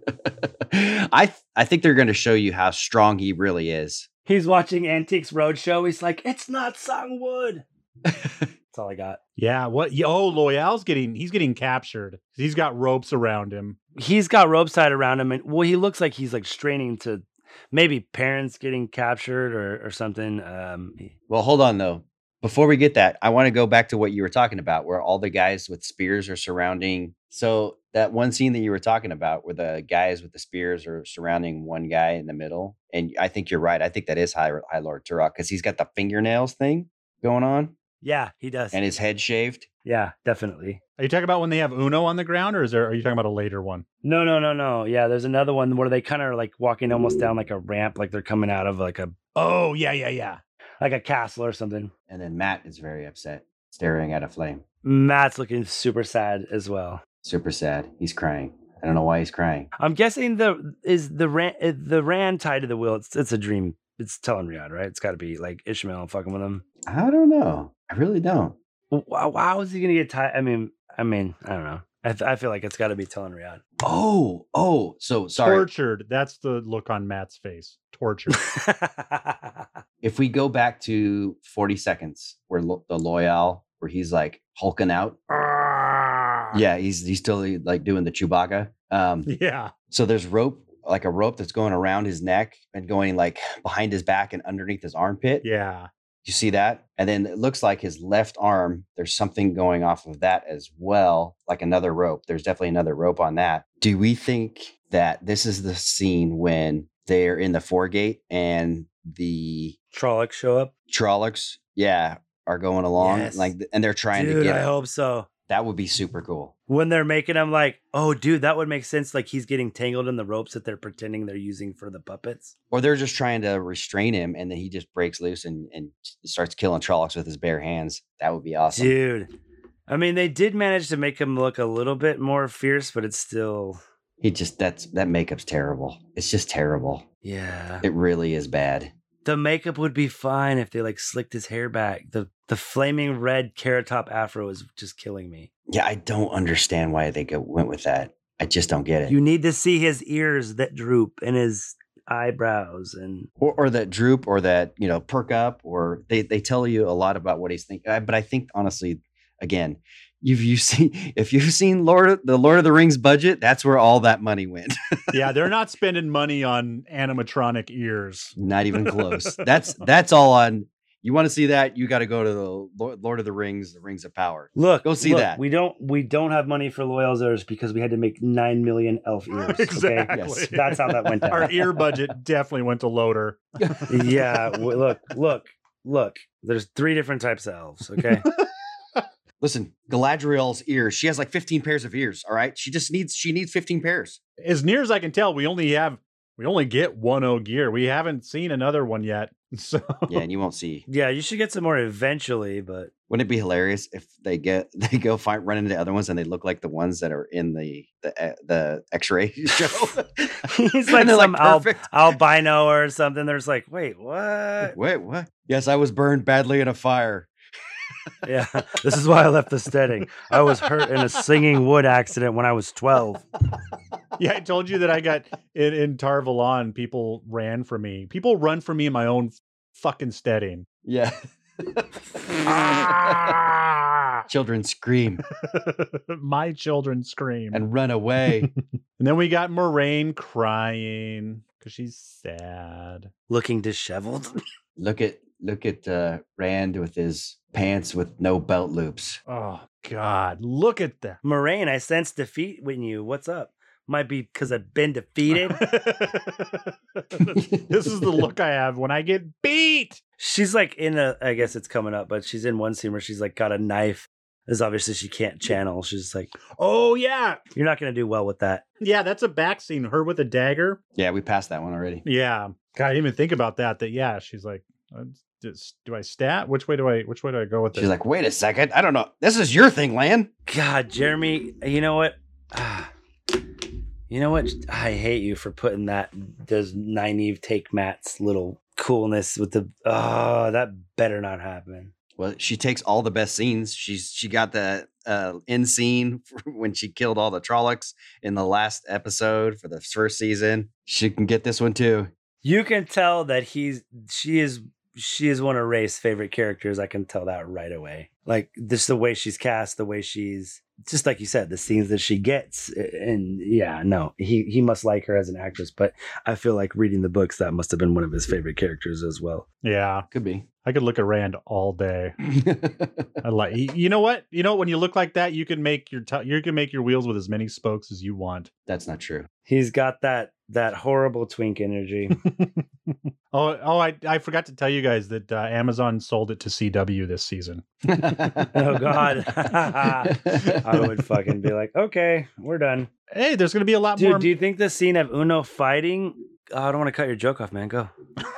I th- I think they're going to show you how strong he really is.
He's watching Antiques Roadshow. He's like, it's not sung wood. That's all I got.
Yeah. What? Oh, Loyal's getting. He's getting captured. He's got ropes around him.
He's got ropes tied around him, and well, he looks like he's like straining to maybe parents getting captured or or something. Um,
Well, hold on though. Before we get that, I want to go back to what you were talking about, where all the guys with spears are surrounding. So that one scene that you were talking about, where the guys with the spears are surrounding one guy in the middle, and I think you're right. I think that is High, High Lord Turok because he's got the fingernails thing going on
yeah, he does.
and his head shaved.
Yeah, definitely.
Are you talking about when they have Uno on the ground, or is there? Are you talking about a later one?
No, no, no, no. Yeah, there's another one where they kind of like walking almost down like a ramp, like they're coming out of like a
Oh yeah, yeah, yeah.
like a castle or something.
And then Matt is very upset, staring at a flame.
Matt's looking super sad as well.
Super sad. He's crying. I don't know why he's crying.
I'm guessing the is the ran the ran tied to the wheel. It's it's a dream. It's Tel'Riyad, right? It's got to be like Ishmael fucking with him.
I don't know. I really don't.
Wow, how is he gonna get tied? I mean, I mean, I don't know. I, th- I feel like it's got to be Tel'Riyad.
Oh, oh, so sorry.
Tortured. That's the look on Matt's face. Tortured.
If we go back to forty seconds, where lo- the Loyal, where he's like hulking out. Yeah, he's he's still like doing the Chewbacca. Um,
yeah.
So there's rope, like a rope that's going around his neck and going like behind his back and underneath his armpit.
Yeah.
You see that? And then it looks like his left arm, there's something going off of that as well, like another rope. There's definitely another rope on that. Do we think that this is the scene when they're in the foregate and the
Trollocs show up?
Trollocs, yeah, are going along,
Yes.
like, and they're trying
Dude,
to get
I
him.
hope so.
That would be super cool.
When they're making him like, oh, dude, that would make sense. Like he's getting tangled in the ropes that they're pretending they're using for the puppets.
Or they're just trying to restrain him, and then he just breaks loose and, and starts killing Trollocs with his bare hands. That would be awesome.
Dude. I mean, they did manage to make him look a little bit more fierce, but it's still.
He just, that's, that makeup's terrible. It's just terrible.
Yeah.
It really is bad.
The makeup would be fine if they like slicked his hair back. The the flaming red carrot top afro is just killing me.
Yeah, I don't understand why they go, went with that. I just don't get it.
You need to see his ears that droop and his eyebrows and
or, or that droop, or that, you know, perk up, or they, they tell you a lot about what he's thinking. But I think honestly, again, you've you seen if you've seen Lord of, the Lord of the Rings budget, that's where all that money went.
Yeah, they're not spending money on animatronic ears.
Not even close. That's that's all on. You want to see that? You got to go to the Lord, Lord of the Rings, the Rings of Power.
look,
Go see
look,
that.
We don't we don't have money for Loyal's ears because we had to make nine million elf ears.
Exactly.
Okay? Yes, that's how that went down.
Our ear budget definitely went to Loader.
Yeah, w- look, look, look. There's three different types of elves. Okay.
Listen, Galadriel's ears. She has like fifteen pairs of ears. All right, she just needs she needs fifteen pairs.
As near as I can tell, we only have we only get one O gear. We haven't seen another one yet. So
Yeah, and you won't see.
Yeah, you should get some more eventually, but
Wouldn't it be hilarious if they get they go find run into other ones and they look like the ones that are in the the uh, the X-ray show?
he's
And
like
they're,
some al-
perfect.
albino or something. There's like, wait, what?
Wait, what? Yes, I was burned badly in a fire.
Yeah, this is why I left the steading. I was hurt in a singing wood accident when I was twelve.
yeah, I told you that I got in, in Tar Valon, people ran from me. People run from me in my own fucking steading.
Yeah. Children scream
My children scream.
and run away.
And then we got Moraine crying because she's sad.
Looking disheveled.
Look at look at uh, Rand with his pants with no belt loops.
Oh, God. Look at that.
Moraine, I sense defeat in you. What's up? Might be because I've been defeated.
This is the look I have when I get beat.
She's like in a, I guess it's coming up, but she's in one scene where she's like got a knife. As obviously she can't channel. She's just like,
Oh, yeah.
you're not going to do well with that.
Yeah, that's a back scene. Her with a dagger.
Yeah, we passed that one already.
Yeah. God, I didn't even think about that. That, yeah, she's like, uh, does- do I stat? Which way do I, which way do I go with this?
She's like, wait a second. I don't know. This is your thing, Lan.
God, Jeremy, you know what? Ah, you know what? I hate you for putting that. Does Nynaeve take Matt's little coolness with the? Oh, that better not happen.
Well, she takes all the best scenes. She's she got the uh, end scene for when she killed all the Trollocs in the last episode for the first season. She can get this one too.
You can tell that he's she is she is one of Ray's favorite characters. I can tell that right away. Like just the way she's cast, the way she's just like you said, the scenes that she gets, and yeah, no, he he must like her as an actress. But I feel like reading the books, that must have been one of his favorite characters as well.
Yeah.
Could be.
I could look at Rand all day. I like, you know what? You know, when you look like that, you can make your, t- you can make your wheels with as many spokes as you want.
That's not true.
He's got that that horrible twink energy.
Oh, oh! I I forgot to tell you guys that uh, Amazon sold it to C W this season.
Oh God, I would fucking be like, okay, we're done.
Hey, there's gonna be a lot
Dude,
more.
do you think the scene of Uno fighting? Oh, I don't want to cut your joke off, man. Go.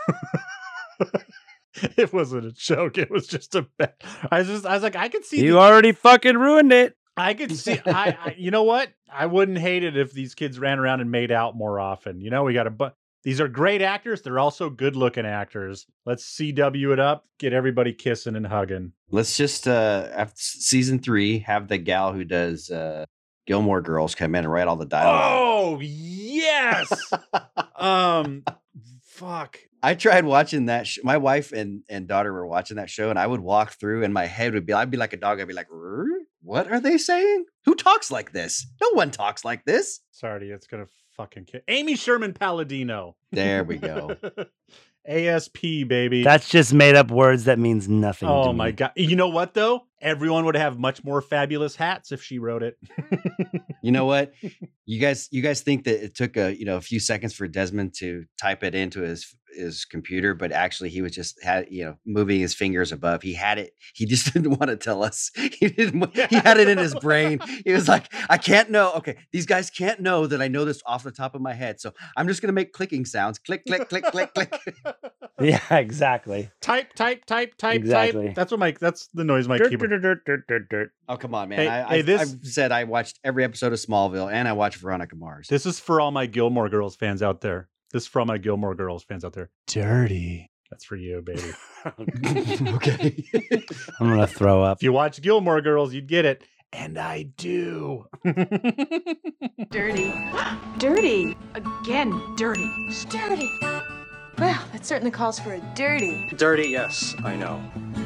It wasn't a joke. It was just a bet. I was just, I was like, I could see.
You
the,
already fucking ruined it.
I could see. I, I, you know what? I wouldn't hate it if these kids ran around and made out more often. You know, we got a but. These are great actors. They're also good-looking actors. Let's C W it up. Get everybody kissing and hugging.
Let's just uh after season three have the gal who does uh Gilmore Girls come in and write all the dialogue.
Oh yes. um, fuck.
I tried watching that. Sh- my wife and, and daughter were watching that show, and I would walk through, and my head would be, I'd be like a dog. I'd be like, "Rrr? What are they saying? Who talks like this? No one talks like this."
Sorry, it's gonna fucking kill Amy Sherman Palladino.
There we go.
A S P, baby.
That's just made up words that means nothing.
Oh
to
my
me.
god. You know what though? Everyone would have much more fabulous hats if she wrote it.
You know what? You guys, you guys think that it took a you know a few seconds for Desmond to type it into his his computer, but actually he was just had you know moving his fingers above. He had it. He just didn't want to tell us. He didn't. He had it in his brain. He was like, I can't know. Okay, these guys can't know that I know this off the top of my head. So I'm just gonna make clicking sounds. Click, click, click, click, click.
Yeah, exactly.
Type, type, type, type,
Exactly.
type. That's what my that's the noise my
Dirt,
keyboard.
dirt, dirt, dirt, dirt, dirt.
Oh come on, man!
Hey,
I,
hey,
I,
this-
I've said I watched every episode of Smallville, and I watched Veronica Mars.
This is for all my Gilmore Girls fans out there. This is for all my Gilmore Girls fans out there. Dirty. That's for you, baby.
Okay.
I'm gonna throw up.
If you watch Gilmore Girls, you'd get it. And I do.
Dirty. Dirty. Again, dirty. Dirty. Well, that certainly calls for a dirty.
Dirty, yes, I know.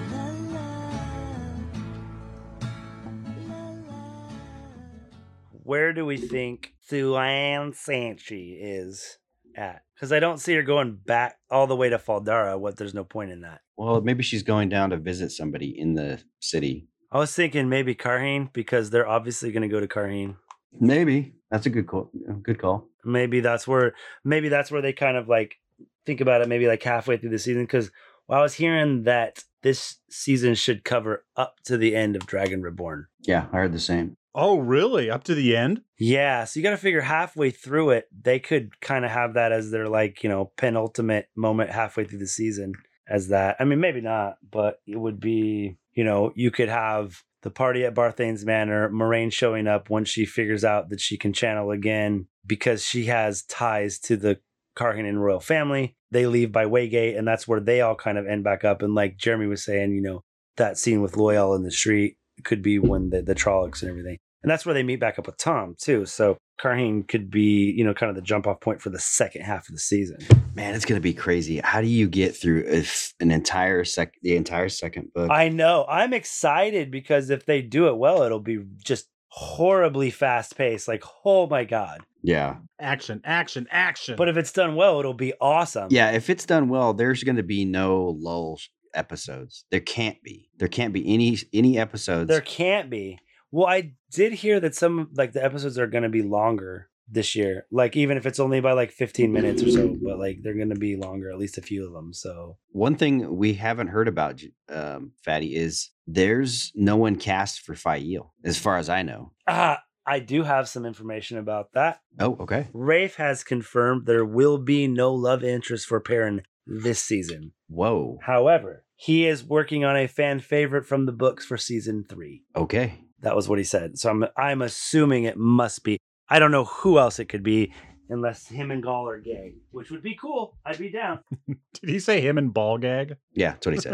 Where do we think Thuan Sanchi is at? Because I don't see her going back all the way to Faldara. What? There's no point in that.
Well, maybe she's going down to visit somebody in the city.
I was thinking maybe Karheen because they're obviously going to go to Karheen.
Maybe that's a good call. Good call.
Maybe that's where maybe that's where they kind of like think about it. Maybe like halfway through the season. Because well, I was hearing that this season should cover up to the end of Dragon Reborn.
Yeah, I heard the same.
Oh, really? Up to the end?
Yeah, so you got to figure halfway through it, they could kind of have that as their like, you know, penultimate moment halfway through the season as that. I mean, maybe not, but it would be, you know, you could have the party at Barthane's Manor, Moraine showing up once she figures out that she can channel again because she has ties to the Karhanen royal family. They leave by Waygate, and that's where they all kind of end back up. And like Jeremy was saying, you know, that scene with Loyal in the street could be when the, the Trollocs and everything. And that's where they meet back up with Tom, too. So Karheen could be, you know, kind of the jump off point for the second half of the season.
Man, it's gonna be crazy. How do you get through if an entire sec the entire second book?
I know. I'm excited because if they do it well, it'll be just horribly fast paced. Like, oh my God.
yeah.
Action, action, action.
But if it's done well, it'll be awesome.
Yeah, if it's done well, there's gonna be no lull episodes. There can't be. There can't be any any episodes.
There can't be. Well, I did hear that some like the episodes are going to be longer this year. Like even if it's only by like fifteen minutes or so, but like they're going to be longer, at least a few of them. So
One thing we haven't heard about, um, Fatty, is there's no one cast for Fael, as far as I know.
ah, I do have some information about that.
Oh, okay.
Rafe has confirmed there will be no love interest for Perrin this season.
Whoa.
However, he is working on a fan favorite from the books for season three.
Okay.
That was what he said. So I'm I'm assuming it must be. I don't know who else it could be unless him and Gaul are gay, which would be cool. I'd be down.
Did he say him and ball gag?
Yeah, that's what he said.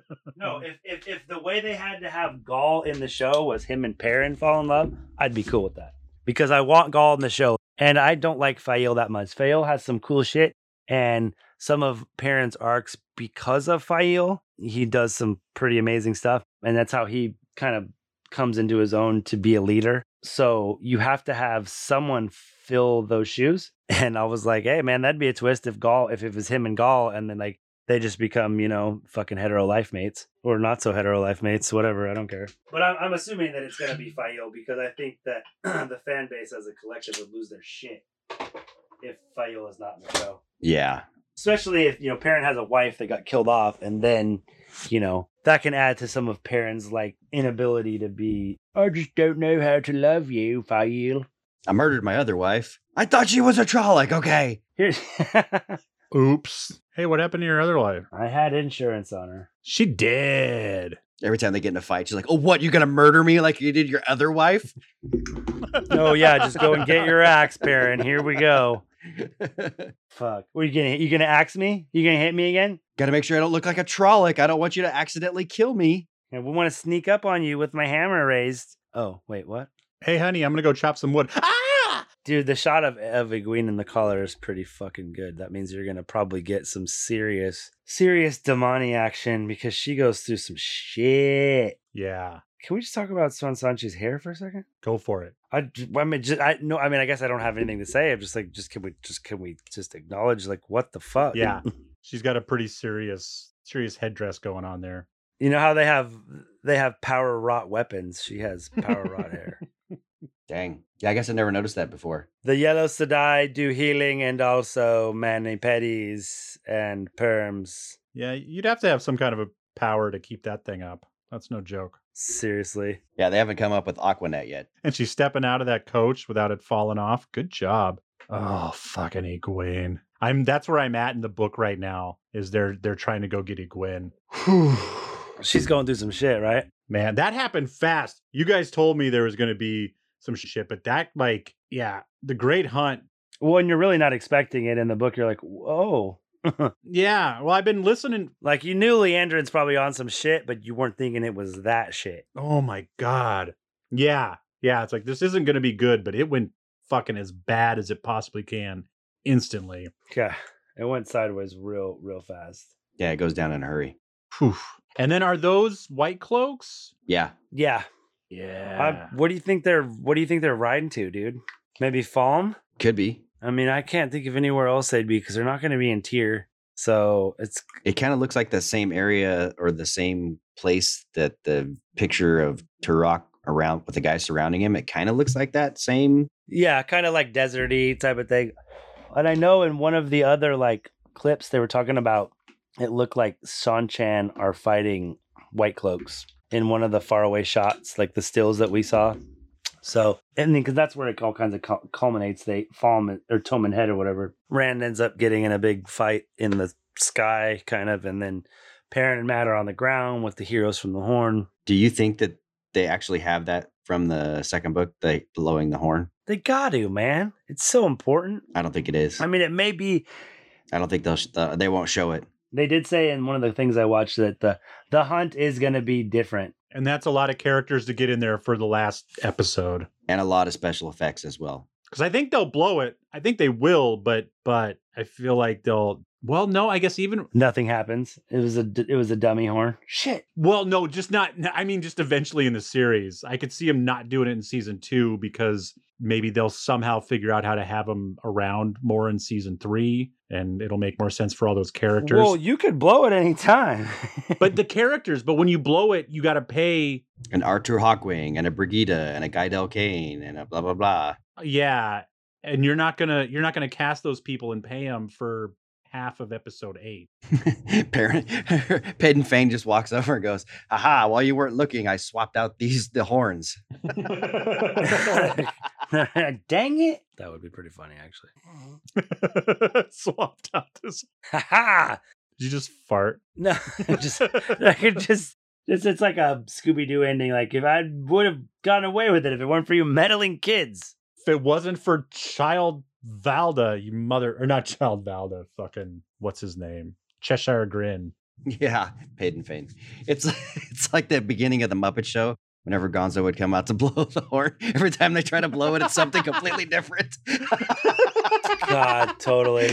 No, if, if if the way they had to have Gaul in the show was him and Perrin fall in love, I'd be cool with that. Because I want Gaul in the show. And I don't like Fael that much. Fael has some cool shit. And some of Perrin's arcs, because of Fael, he does some pretty amazing stuff. And that's how he kind of comes into his own to be a leader. So you have to have someone fill those shoes. And I was like, hey, man, that'd be a twist if Gaul, if it was him and Gaul, and then like they just become, you know, fucking hetero life mates or not so hetero life mates, whatever. I don't care. But I'm, I'm assuming that it's going to be Fael because I think that the fan base as a collective would lose their shit if Fael is not in the show.
Yeah.
especially if, you know, Perrin has a wife that got killed off, and then, you know, that can add to some of Perrin's like inability to be, I just don't know how to love you, Fael.
I murdered my other wife. I thought she was a Trolloc, okay.
Here's
Oops. Hey, what happened to your other wife?
I had insurance on her.
She did.
Every time they get in a fight, she's like, oh, what? You gonna murder me like you did your other wife?
Oh, yeah, just go and get your axe, Perrin. Here we go. Fuck. What are you gonna you gonna axe me? You gonna hit me again?
Gotta make sure I don't look like a Trolloc. I don't want you to accidentally kill me.
And we want to sneak up on you with my hammer raised. Oh, wait, what?
Hey, honey, I'm going to go chop some wood. Ah!
Dude, the shot of, of Egwene in the collar is pretty fucking good. That means you're going to probably get some serious, serious Damani action because she goes through some shit.
Yeah.
Can we just talk about Swan Sanchi's hair for a second?
Go for it.
I, I mean, just, I no, I mean, I guess I don't have anything to say. I'm just like, just can we, just can we just acknowledge, like, what the fuck?
Yeah, she's got a pretty serious, serious headdress going on there.
You know how they have, they have power wrought weapons. She has power wrought hair.
Dang. Yeah, I guess I never noticed that before.
The Yellow Sedai do healing and also mani-pedis and perms.
Yeah, you'd have to have some kind of a power to keep that thing up. That's no joke.
Seriously.
Yeah, they haven't come up with Aquanet yet.
And she's stepping out of that coach without it falling off. Good job. Oh, fucking Egwene. I'm that's where I'm at in the book right now. Is they're they're trying to go get Egwene.
She's going through some shit, right?
Man, that happened fast. You guys told me there was going to be some shit, but that, like, yeah, the Great Hunt.
Well, and you're really not expecting it in the book. You're like, whoa.
Yeah, well, I've been listening.
Like, you knew Leandrin's probably on some shit, but you weren't thinking it was that shit.
Oh my God. Yeah, yeah, it's like, this isn't going to be good, but it went fucking as bad as it possibly can instantly.
Yeah, it went sideways real, real fast.
Yeah, it goes down in a hurry.
Whew. And then are those white cloaks?
Yeah.
Yeah.
Yeah.
I, what do you think they're what do you think they're riding to, dude? Maybe Falm?
Could be.
I mean, I can't think of anywhere else they'd be because they're not going to be in Tyr. So it's
It kind of looks like the same area or the same place that the picture of Turok around with the guy surrounding him. It kind of looks like that same.
yeah, kind of like deserty type of thing. And I know in one of the other like clips they were talking about, it looked like Shan-Chan are fighting White Cloaks in one of the faraway shots, like the stills that we saw. So, and then because that's where it all kinds of culminates. They fall or Toman Head or whatever. Rand ends up getting in a big fight in the sky, kind of, and then Perrin and Matt are on the ground with the heroes from the Horn.
Do you think that they actually have that from the second book, the blowing the horn?
They got to, man. It's so important.
I don't think it is.
I mean, it may be.
I don't think they'll. Sh- uh, they won't show it.
They did say in one of the things I watched that the the hunt is going to be different.
And that's a lot of characters to get in there for the last episode.
And a lot of special effects as well.
Because I think they'll blow it. I think they will, but but I feel like they'll. Well, no, I guess even.
Nothing happens. It was a it was a dummy horn. Shit.
Well, no, just not. I mean, just eventually in the series. I could see him not doing it in season two because maybe they'll somehow figure out how to have him around more in season three, and it'll make more sense for all those characters.
Well, you could blow it anytime.
But the characters, but when you blow it, you got to pay.
An Arthur Hawkwing and a Brigida and a Guy Del Kane and a blah blah blah.
Yeah, and you're not gonna you're not gonna cast those people and pay them for half of episode eight.
Parent Peyton Fane just walks over and goes, "Aha! While you weren't looking, I swapped out these the horns."
Dang it! That would be pretty funny, actually.
Swapped out this.
Ha ha!
Did you just fart?
No, just I could just. It's, it's like a Scooby-Doo ending. Like, if I would have gotten away with it if it weren't for you meddling kids.
If it wasn't for Child Valda, you mother... Or not Child Valda, fucking... What's his name? Cheshire Grin.
Yeah, Peyton Fane. It's, it's like the beginning of the Muppet Show. Whenever Gonzo would come out to blow the horn, every time they try to blow it, it's something completely different.
God, totally.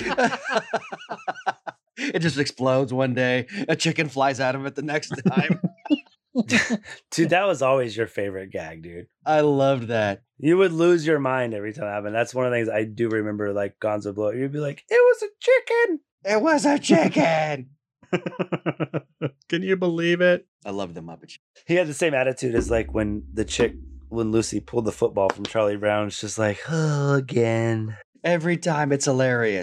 It just explodes one day. A chicken flies out of it the next time.
Dude, that was always your favorite gag, dude.
I loved that.
You would lose your mind every time it happened. That's one of the things I do remember, like Gonzo blow. You'd be like, it was a chicken.
It was a chicken.
Can you believe it?
I love the Muppet Show.
He had the same attitude as like when the chick, when Lucy pulled the football from Charlie Brown. It's just like, oh, again.
Every time it's hilarious.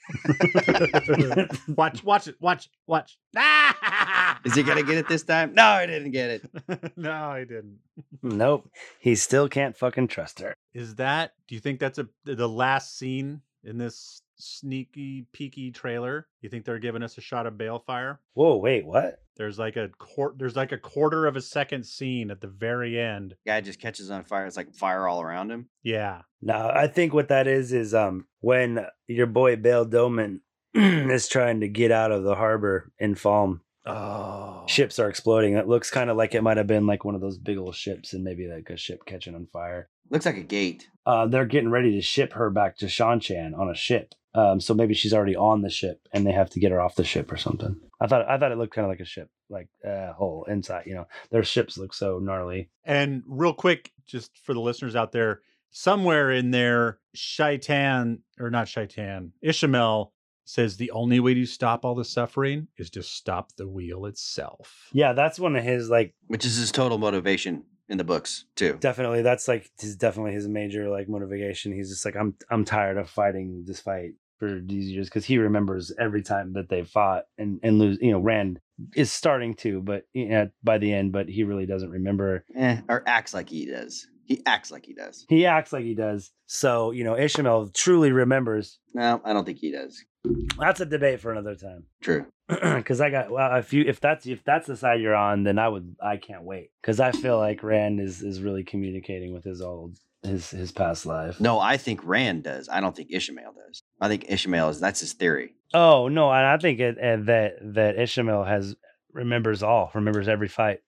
watch, watch it, watch, watch.
Is he gonna get it this time? No, I didn't get it.
No, I didn't.
Nope. He still can't fucking trust her.
Is that, do you think that's a the last scene in this sneaky, peeky trailer? You think they're giving us a shot of Balefire?
Whoa, wait, what?
There's like a quart, there's like a quarter of a second scene at the very end.
Guy just catches on fire. It's like fire all around him.
Yeah.
No, I think what that is is um when your boy Bail Doman is trying to get out of the harbor in Falm.
Oh.
Ships are exploding. It looks kind of like it might have been like one of those big old ships and maybe like a ship catching on fire.
Looks like a gate.
Uh, they're getting ready to ship her back to Shan-Chan on a ship. Um, so maybe she's already on the ship and they have to get her off the ship or something. I thought I thought it looked kind of like a ship, like uh, whole inside. You know, their ships look so gnarly.
And real quick, just for the listeners out there, somewhere in there, Shaitan, or not Shaitan, Ishmael says the only way to stop all the suffering is to stop the wheel itself.
Yeah, that's one of his like,
which is his total motivation in the books too.
Definitely, that's like his definitely his major like motivation. He's just like, I'm I'm tired of fighting this fight for these years, because he remembers every time that they fought and and lose. You know, Rand is starting to, but you know, by the end, but he really doesn't remember.
Eh, or acts like he does. He acts like he does.
He acts like he does. So you know, Ishmael truly remembers.
No, I don't think he does.
That's a debate for another time.
True.
Because I got well, if you if that's if that's the side you're on, then I would I can't wait, because I feel like Rand is is really communicating with his old his his past life.
No, I think Rand does. I don't think Ishmael does. I think Ishmael is that's his theory.
Oh no, and I think it, and that that Ishmael has remembers all, remembers every fight.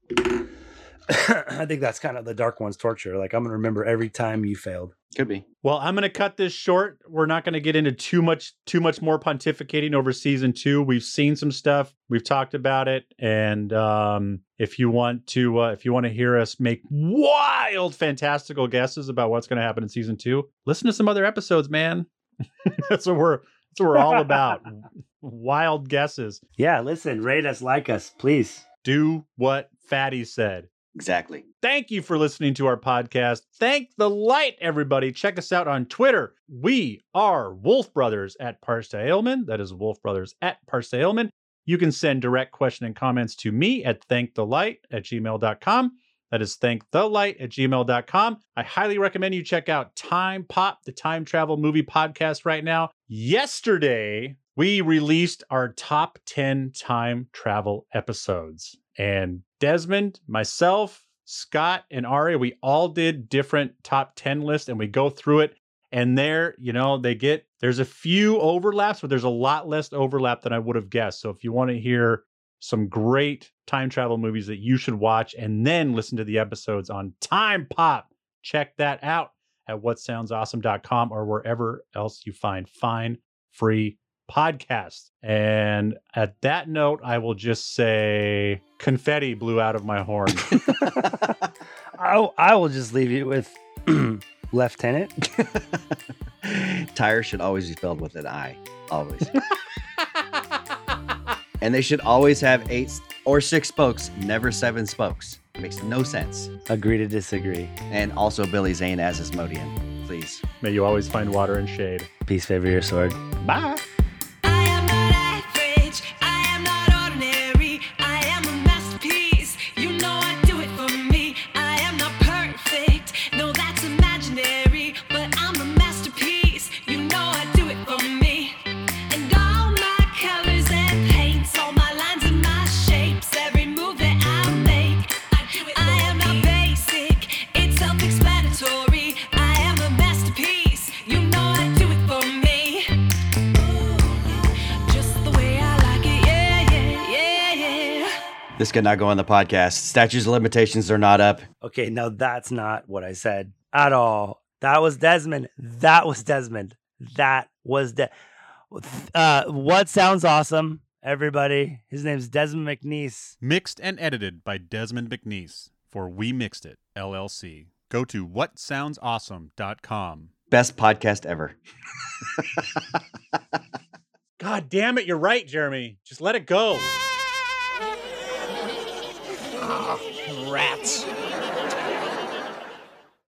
I think that's kind of the Dark One's torture. Like, I'm gonna remember every time you failed.
Could be.
Well, I'm going to cut this short. We're not going to get into too much too much more pontificating over season two. We've seen some stuff. We've talked about it. And um, if you want to uh, if you want to hear us make wild, fantastical guesses about what's going to happen in season two, listen to some other episodes, man. That's what we're that's what we're all about. Wild guesses.
Yeah, listen, rate us, like us, please.
Do what Fatty said.
Exactly.
Thank you for listening to our podcast. Thank the light, everybody. Check us out on Twitter. We are Wolf Brothers at Parsta Ailman. That is Wolf Brothers at Parsta Ailman. You can send direct question and comments to me at thankthelite at gmail dot com. That is thankthelite at gmail dot com. I highly recommend you check out Time Pop, the time travel movie podcast right now. Yesterday, we released our top ten time travel episodes. And Desmond, myself, Scott, and Aria, we all did different top ten lists, and we go through it. And there, you know, they get, there's a few overlaps, but there's a lot less overlap than I would have guessed. So if you want to hear some great time travel movies that you should watch and then listen to the episodes on Time Pop, check that out at what sounds awesome dot com or wherever else you find fine, free podcast. And at that note, I will just say confetti blew out of my horn.
I, I will just leave you with Lieutenant.
Tire should always be spelled with an I. Always. And they should always have eight or six spokes, never seven spokes. Makes no sense.
Agree to disagree.
And also Billy Zane as Asmodean, please.
May you always find water and shade.
Peace favor your sword.
Bye.
This could not go on the podcast. Statutes of limitations are not up.
Okay, now that's not what I said at all. That was Desmond. That was Desmond. That was De- uh, what sounds awesome, everybody. His name's Desmond McNeese.
Mixed and edited by Desmond McNeese for We Mixed It, L L C. Go to what sounds awesome dot com.
Best podcast ever.
God damn it, you're right, Jeremy. Just let it go.
Ah, rats.